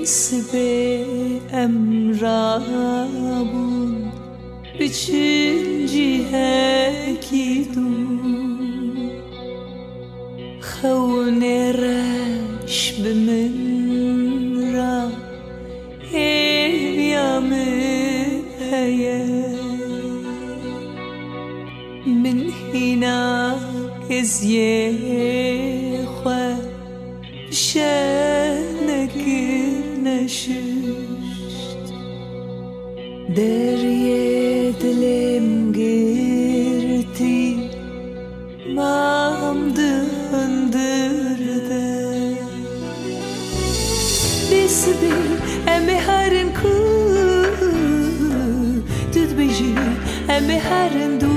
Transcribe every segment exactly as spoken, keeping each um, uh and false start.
Bisbe emrabun biçinci hekidu Khawne raş bimin ra Evyamı heye Min hina gezye khwa Şenekir neşist Derye dilim girti Mamdı hındırdı Bisbi emi harin ku Düdbeji emi harin du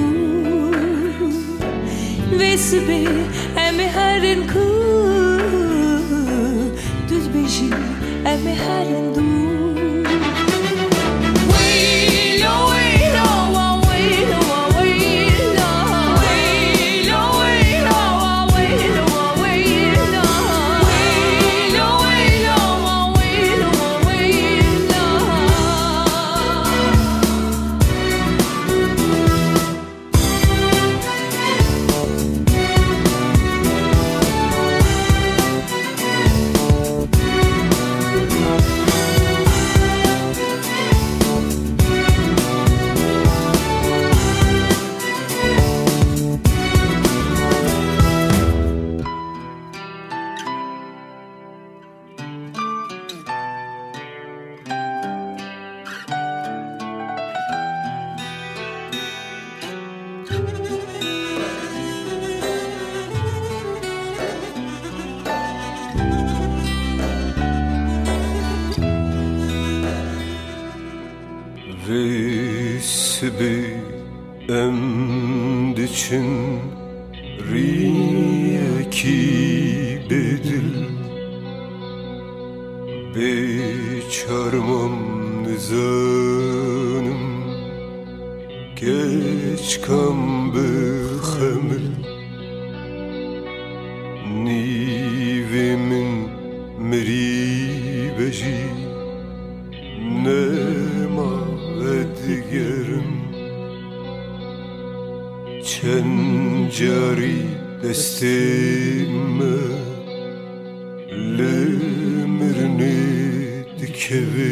Bisbi emi harin ku Düdbeji emi harin du Resbi emdiçin riyeki bedil Beçarmam nizanım Geç kam bıxemil Nivemin meribeci Nema edgerim Çencari destime Lemirni dikevi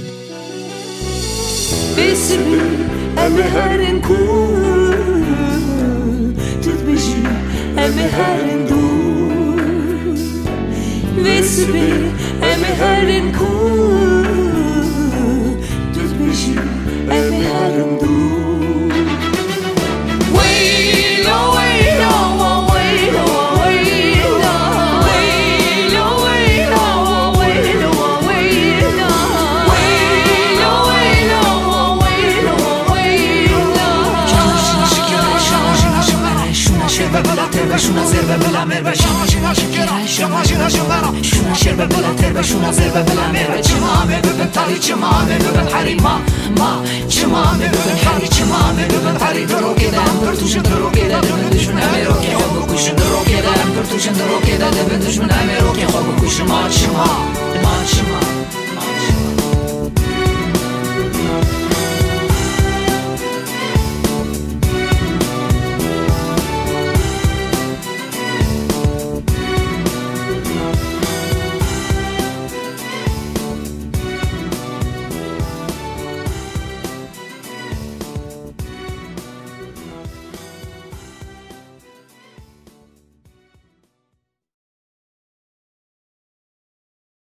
Bismi emi harin ku Düdbeji emi harin du Bismi emi harin ku Düdbeji emi harin du Şuna zerbe bela merve şama şina şikera şama şina şivara şuna şerbe bela terbe şuna zerbe bela merve çima me bebek tali çima me bebek hari ma ma çima me bebek hari çima me bebek hari